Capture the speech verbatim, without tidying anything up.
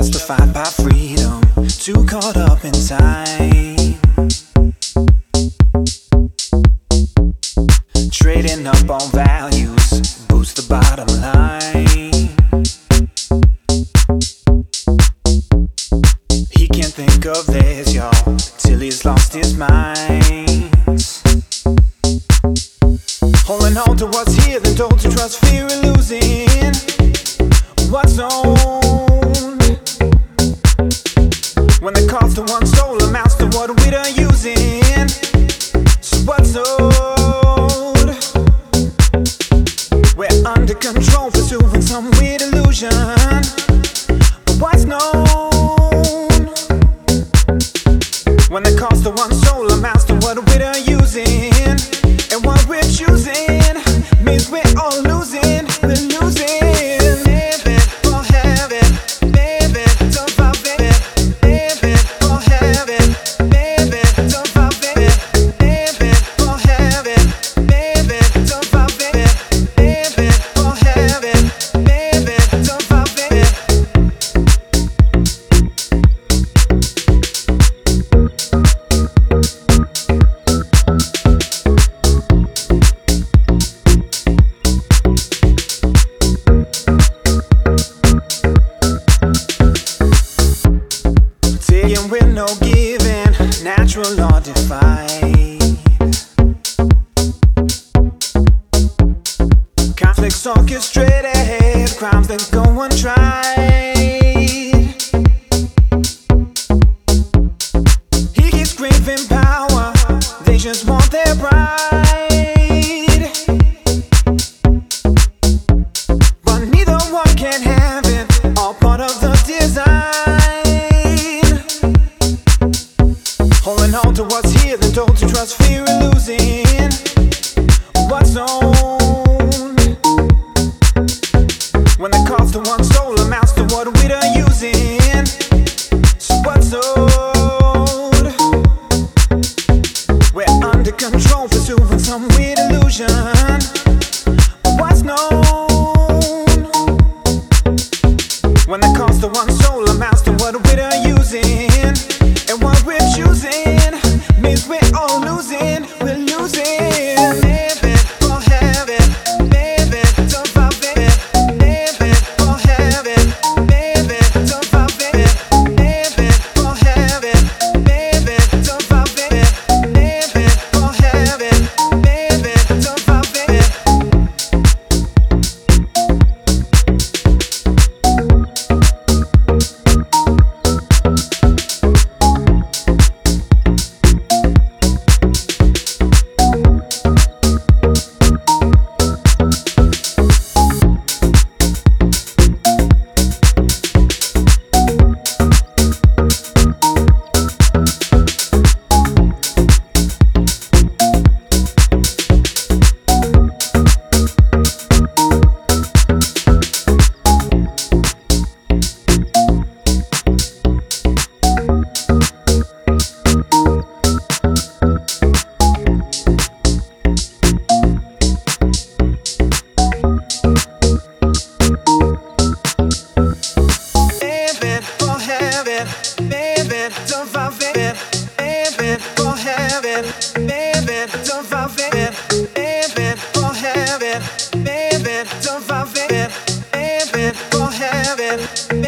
justified by freedom, too caught up in time, trading up on values, boost the bottom line. He can't think of this, y'all, till he's lost his mind. Holding on to what's here, then told to trust fear of losing what's owned. When the cost of one soul amounts to what we're using, so what's owed? We're under control, pursuing some weird illusion. But what's known? When the cost of one soul amounts to what we're using, and what we're choosing means we're all losing, we're losing. Live it or have it, live it, don't forget it. Live it or have it, live it, don't forget it. Live it or have it, live it, don't forget it. Live it or have it, live it, don't forget it. Taking with no giving, natural or defied. Conflicts orchestrated, crimes that go untried. He keeps craving power, they just want their pride. But neither one can have it, all part of the design. Holding on to what's here, then told to trust fear of losing what's owned. When the cost of one soul amounts to what we're using, so what's owed? We're under control, pursuing some weird illusion. But what's known? When the cost of one soul amounts to what we're using, and what we're choosing means we're all losing, we're losing. Live it or have it, live it, don't forget it. Live it or have it, live it, don't forget it. Live it or have it, live it, don't forget it. Live it or have it, live it, don't forget it. Live it, don't forget it. Live it or have it. Live it, don't forget it. Live it or have it. Live it, don't forget it. Live it or have it.